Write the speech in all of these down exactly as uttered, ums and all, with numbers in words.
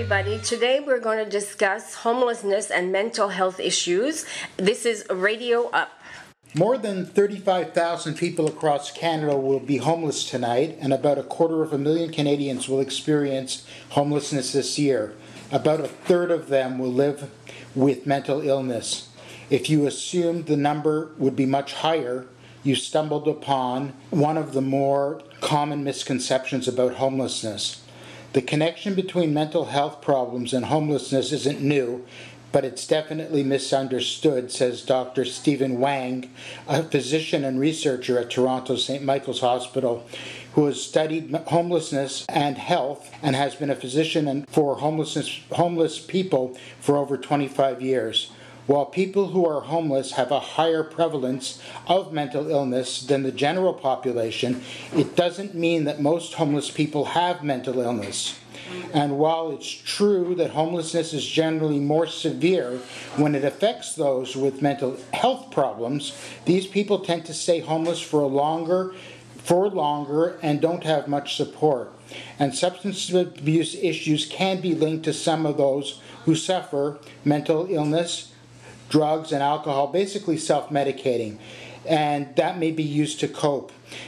everybody. Today we're going to discuss homelessness and mental health issues. This is Radio Up. More than thirty-five thousand people across Canada will be homeless tonight, and about a quarter of a million Canadians will experience homelessness this year. About a third of them will live with mental illness. If you assumed the number would be much higher, you stumbled upon one of the more common misconceptions about homelessness. The connection between mental health problems and homelessness isn't new, but it's definitely misunderstood, says Doctor Stephen Wang, a physician and researcher at Toronto's Saint Michael's Hospital, who has studied homelessness and health and has been a physician for homelessness, homeless people for over twenty-five years. While people who are homeless have a higher prevalence of mental illness than the general population, it doesn't mean that most homeless people have mental illness. And while it's true that homelessness is generally more severe when it affects those with mental health problems, these people tend to stay homeless for a longer, for longer and don't have much support. And substance abuse issues can be linked to some of those who suffer mental illness, drugs and alcohol, basically self-medicating, and that may be used to cope.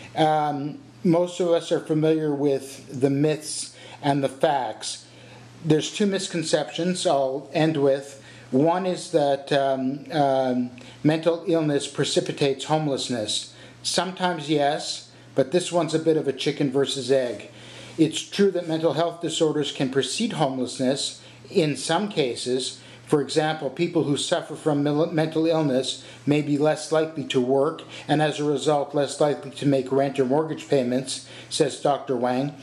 Um, most of us are familiar with the myths and the facts. There's two misconceptions I'll end with. One is that um, um, mental illness precipitates homelessness. Sometimes yes, but this one's a bit of a chicken versus egg. It's true that mental health disorders can precede homelessness in some cases. For example, people who suffer from mental illness may be less likely to work and as a result less likely to make rent or mortgage payments, says Doctor Wang.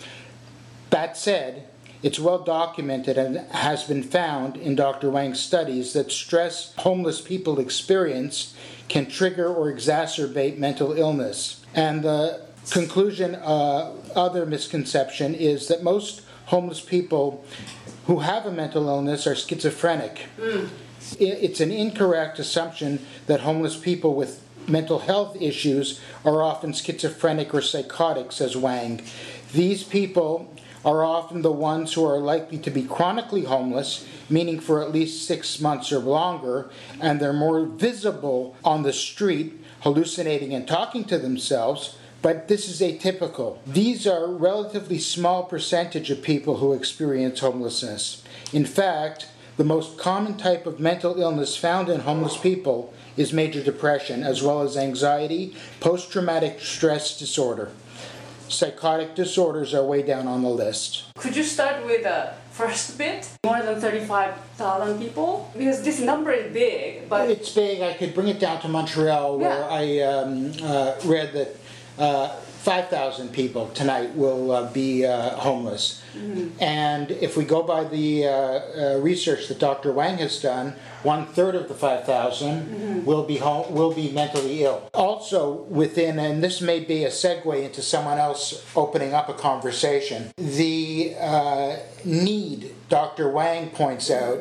That said, it's well documented and has been found in Doctor Wang's studies that stress homeless people experience can trigger or exacerbate mental illness. And the conclusion, uh, other misconception, is that most homeless people who have a mental illness are schizophrenic. Mm. It's an incorrect assumption that homeless people with mental health issues are often schizophrenic or psychotic, says Wang. These people are often the ones who are likely to be chronically homeless, meaning for at least six months or longer, and they're more visible on the street, hallucinating and talking to themselves. But this is atypical. These are a relatively small percentage of people who experience homelessness. In fact, the most common type of mental illness found in homeless people is major depression, as well as anxiety, post-traumatic stress disorder. Psychotic disorders are way down on the list. Could you start with the first bit? More than thirty-five thousand people? Because this number is big, but... It's big. I could bring it down to Montreal, where yeah. I um, uh, read that Uh, five thousand people tonight will uh, be uh, homeless. Mm-hmm. And if we go by the uh, uh, research that Doctor Wang has done, one third of the five thousand mm-hmm. will be home, will be mentally ill. Also within, and this may be a segue into someone else opening up a conversation, the uh, need, Doctor Wang points out,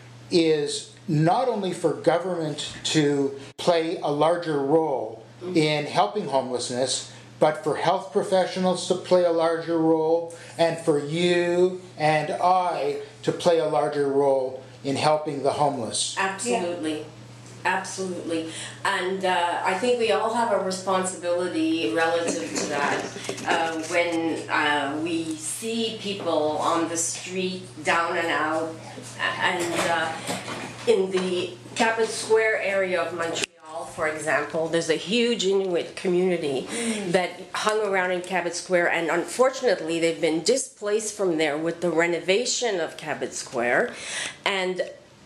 is not only for government to play a larger role in helping homelessness, but for health professionals to play a larger role, and for you and I to play a larger role in helping the homeless. Absolutely. Yeah. Absolutely. And uh, I think we all have a responsibility relative to that. Uh, when uh, we see people on the street, down and out, and uh, in the Cabot Square area of Montreal, for example, there's a huge Inuit community that hung around in Cabot Square, and unfortunately they've been displaced from there with the renovation of Cabot Square. And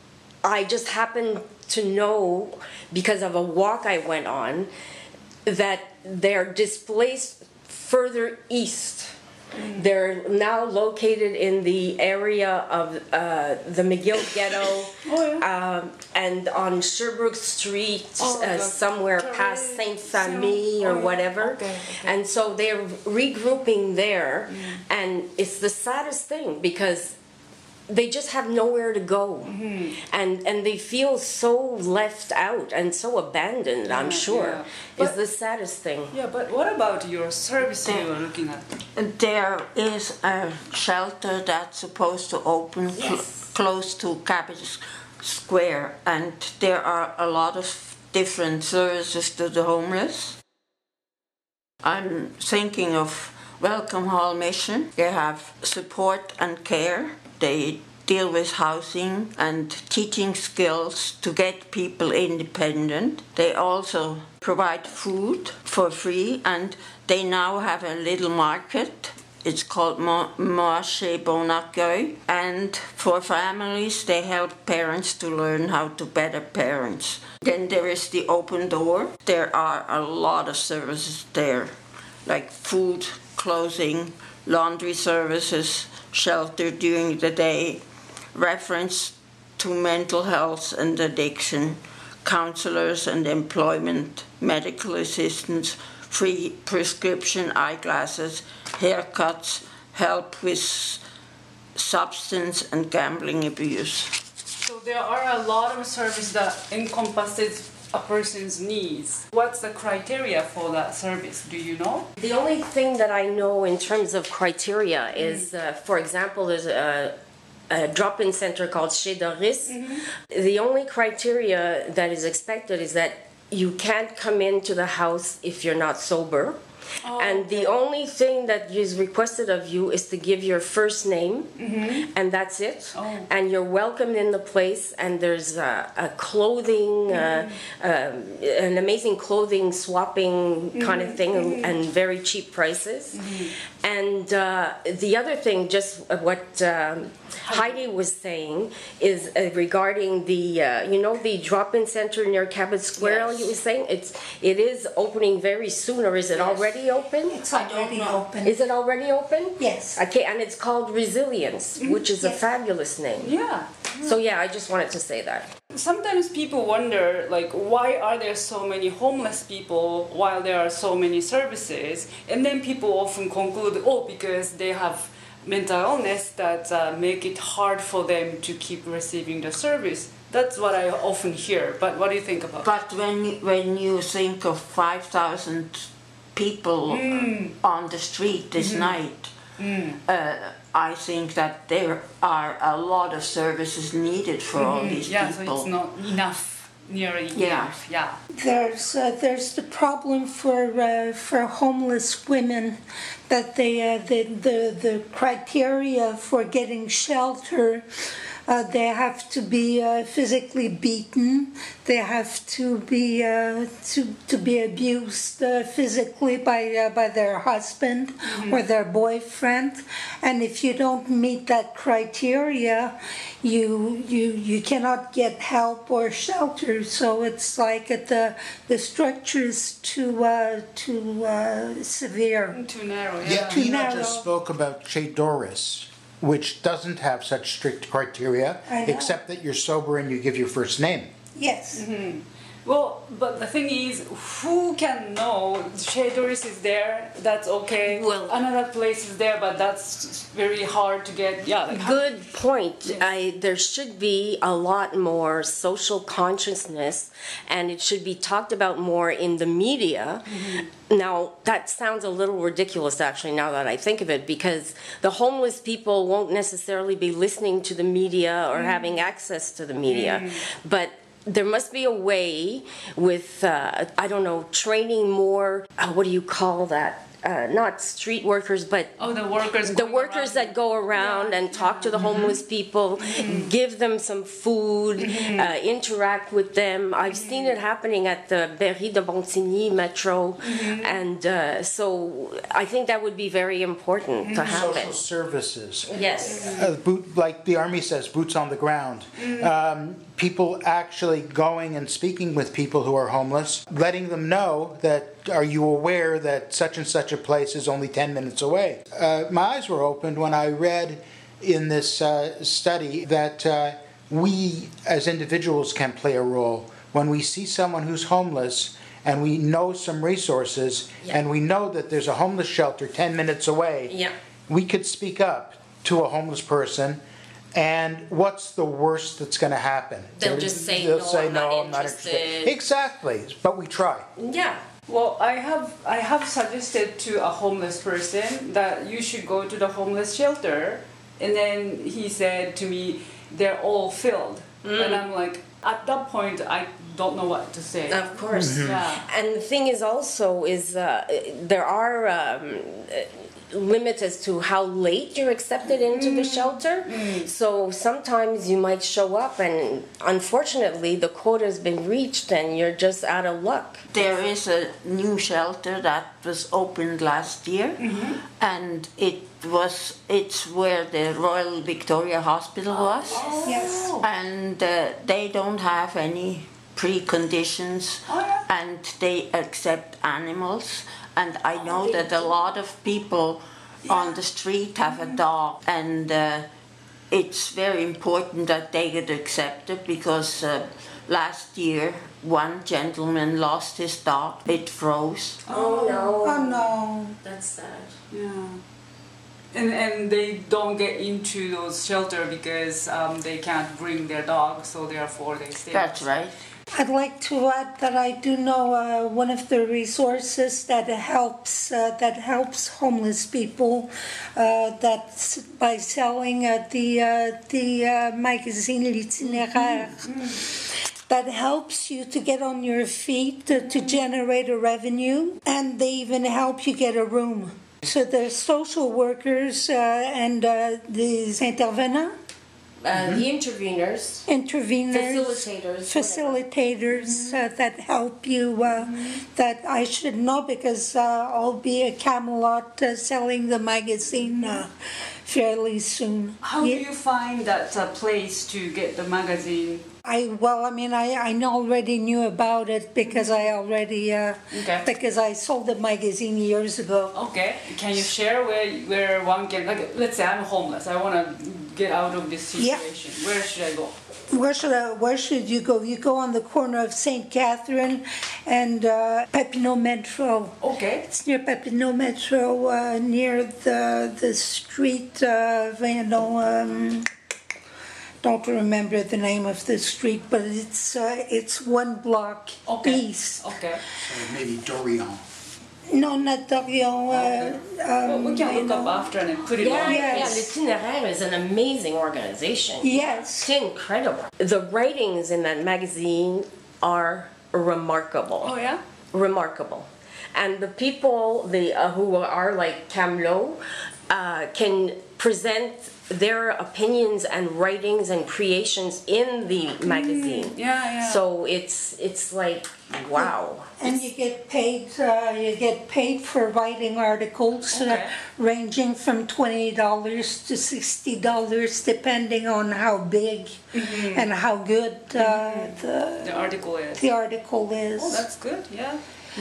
I just happened to know, because of a walk I went on, that they're displaced further east. They're now located in the area of uh, the McGill Ghetto, oh, yeah. um, and on Sherbrooke Street, oh, uh, somewhere past Saint Famille or oh, yeah. whatever. Okay, okay. And so they're regrouping there, mm. and it's the saddest thing because they just have nowhere to go, Mm-hmm. and and they feel so left out and so abandoned. I'm Yeah, sure yeah. is But- the saddest thing. Yeah, but what about your service you were looking at? There is a shelter that's supposed to open cl- Yes. close to Cabbage Square, and there are a lot of different services to the homeless. I'm thinking of Welcome Hall Mission. They have support and care. They deal with housing and teaching skills to get people independent. They also provide food for free, and they now have a little market. It's called Mo- Marché Bon Accueil. And for families, they help parents to learn how to better parents. Then there is the Open Door. There are a lot of services there, like food, clothing, laundry services, shelter during the day, reference to mental health and addiction, counselors and employment, medical assistance, free prescription eyeglasses, haircuts, help with substance and gambling abuse. So there are a lot of services that encompasses a person's needs. What's the criteria for that service? Do you know? The only thing that I know in terms of criteria is, uh, for example, there's a, a drop-in center called Chez Doris. The only criteria that is expected is that you can't come into the house if you're not sober. Oh, and the only thing that is requested of you is to give your first name, and that's it. Oh. And you're welcomed in the place, and there's a, a clothing, uh, um, an amazing clothing swapping kind of thing, and, and very cheap prices. And uh, the other thing, just what um, Heidi was saying, is uh, regarding the, uh, you know, the drop-in center near Cabot Square. Yes. You were saying it's it is opening very soon, or is it already open? It's already open. Is it already open? Yes. Okay, and it's called Resilience, which is a Yes. fabulous name. Yeah. So yeah, I just wanted to say that. Sometimes people wonder, like, why are there so many homeless people while there are so many services? And then people often conclude, oh, because they have mental illness that uh, make it hard for them to keep receiving the service. That's what I often hear. But what do you think about that? But when you- when you think of five thousand people on the street this night, uh, I think that there are a lot of services needed for all these Yeah, so people. it's not enough, nearly Yeah. enough. Yeah. There's uh, there's the problem for uh, for homeless women that they uh, the, the the criteria for getting shelter. Uh, they have to be uh, physically beaten. They have to be uh, to to be abused uh, physically by uh, by their husband or their boyfriend. And if you don't meet that criteria, you you you cannot get help or shelter. So it's like at the the structure is too uh, too uh, severe. Too narrow, Yeah, yeah. Too Tina narrow. just spoke about Chez Doris, which doesn't have such strict criteria, I know. except that you're sober and you give your first name. Yes. Well, but the thing is, who can know Chez Doris is there? That's okay. Well- Another place is there, but that's very hard to get. Yeah, like how- Good point. I, there should be a lot more social consciousness, and it should be talked about more in the media. Now, that sounds a little ridiculous, actually, now that I think of it, because the homeless people won't necessarily be listening to the media or having access to the media. But there must be a way with, uh, I don't know, training more, uh, what do you call that? Uh, not street workers, but Oh, the workers. the going workers around. that go around and talk to the homeless people, give them some food, uh, interact with them. I've seen it happening at the Berry de Montigny metro, and uh, so I think that would be very important to happen. Social services. Yes. Uh, boot, like the Army says, boots on the ground. Um, people actually going and speaking with people who are homeless, letting them know that, are you aware that such and such a place is only ten minutes away? Uh, my eyes were opened when I read in this uh, study that uh, we as individuals can play a role. When we see someone who's homeless and we know some resources Yeah. and we know that there's a homeless shelter ten minutes away, Yeah. we could speak up to a homeless person And what's the worst that's going to happen? They'll just say, They'll "No, say, I'm no, not I'm not interested." interested. Exactly, but we try. Yeah. Well, I have I have suggested to a homeless person that you should go to the homeless shelter, and then he said to me, "They're all filled," Mm. and I'm like, at that point, I don't know what to say. Of course. Yeah. And the thing is also is uh, there are um, limits as to how late you're accepted into the shelter. So sometimes you might show up and unfortunately the quota's been reached and you're just out of luck. There is a new shelter that was opened last year, and it was it's where the Royal Victoria Hospital was, Yes. and uh, they don't have any preconditions, Oh, yeah. and they accept animals. And I know that a lot of people on the street have a dog, and uh, it's very important that they get accepted because uh, last year one gentleman lost his dog. It froze. Oh no. Oh no. That's sad. Yeah. And and they don't get into those shelter because um, they can't bring their dog, so therefore they stay. That's right. I'd like to add that I do know uh, one of the resources that helps uh, that helps homeless people. Uh, that's by selling uh, the uh, the uh, magazine L'Itinéraire. That helps you to get on your feet, uh, to generate a revenue, and they even help you get a room. So there's social workers uh, and uh, des intervenants. Uh, The interveners, Interveners, facilitators, facilitators uh, that help you. Uh, That I should know because uh, I'll be at Camelot uh, selling the magazine uh, fairly soon. How Ye- do you find that uh, place to get the magazine? I well, I mean, I I know already knew about it because I already uh, Okay. because I sold the magazine years ago. Okay, can you share where where one can, like, let's say I'm homeless, I want to get out of this Yeah. situation. Where should I go? Where should I, where should you go? You go on the corner of Saint Catherine and uh, Papineau Metro. Okay. It's near Papineau Metro, uh, near the the street. Uh, you know, um, don't remember the name of the street, but it's uh, it's one block Okay. east. Okay. So maybe Dorion. No, not Dorion. Uh, Well, um, we can you look know. up after and put it Yeah, on. yeah, Yes. L'Itinéraire is an amazing organization. Yes. It's incredible. The writings in that magazine are remarkable. Oh yeah? Remarkable. And the people the uh, who are like Camelot uh, can present their opinions and writings and creations in the magazine. Yeah, yeah. So it's it's like wow. And you get paid. Uh, you get paid for writing articles, Okay. uh, ranging from twenty dollars to sixty dollars, depending on how big and how good uh, the The article is. the article is. Oh, that's good. Yeah.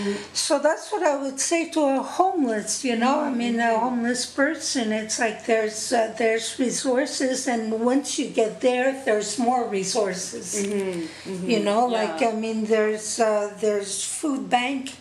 So that's what I would say to a homeless. You know, I mean, a homeless person. It's like there's uh, there's resources, and once you get there, there's more resources. You know, Yeah. like I mean, there's uh, there's food bank,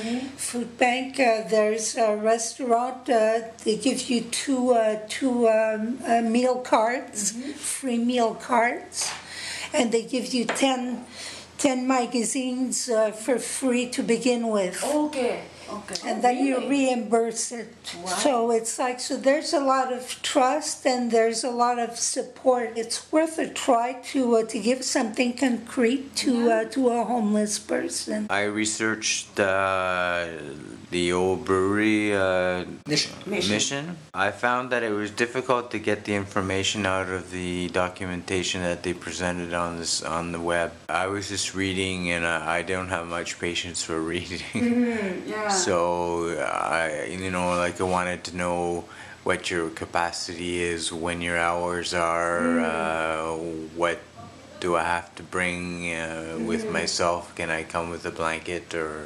food bank. Uh, there's a restaurant. Uh, they give you two uh, two um, uh, meal cards, free meal cards, and they give you ten. ten magazines uh, for free to begin with. Okay. Okay. And then you Really? reimburse it. Wow. So it's like, so there's a lot of trust and there's a lot of support. It's worth a try to uh, to give something concrete to uh, to a homeless person. I researched uh, the old brewery uh, Mission. mission. I found that it was difficult to get the information out of the documentation that they presented on this on the web. I was just reading, and I, I don't have much patience for reading. Yeah. So I, you know, like I wanted to know what your capacity is, when your hours are, uh, what do I have to bring uh, with myself? Can I come with a blanket or?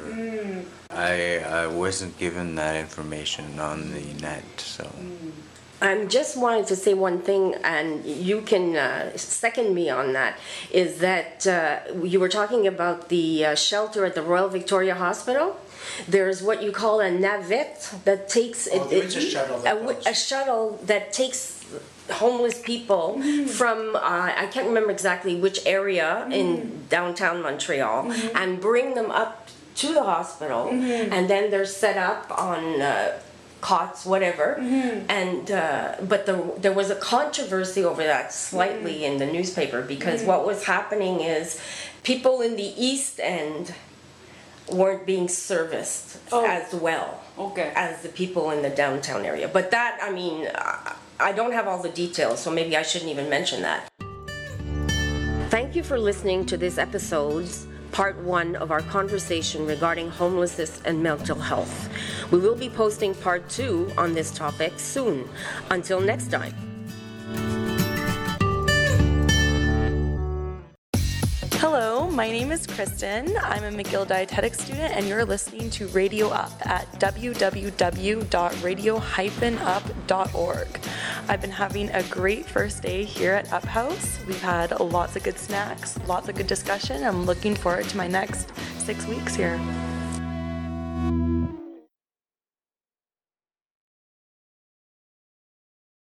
I I wasn't given that information on the net, so. I just wanted to say one thing, and you can uh, second me on that, is that uh, you were talking about the uh, shelter at the Royal Victoria Hospital. There's what you call a navette that takes Oh, there is a shuttle that a, goes. a shuttle that takes homeless people mm-hmm. from uh, I can't remember exactly which area mm-hmm. in downtown Montreal mm-hmm. and bring them up to the hospital mm-hmm. and then they're set up on uh, cots, whatever, mm-hmm. and uh, but the, there was a controversy over that slightly mm-hmm. in the newspaper because mm-hmm. what was happening is people in the East End weren't being serviced oh. as well okay. as the people in the downtown area. But that, I mean, I don't have all the details, so maybe I shouldn't even mention that. Thank you for listening to this episode's part one of our conversation regarding homelessness and mental health. We will be posting part two on this topic soon. Until next time. Hello, my name is Kristen. I'm a McGill Dietetic student, and you're listening to Radio Up at w w w dot radio dash up dot org. I've been having a great first day here at Up House. We've had lots of good snacks, lots of good discussion. I'm looking forward to my next six weeks here.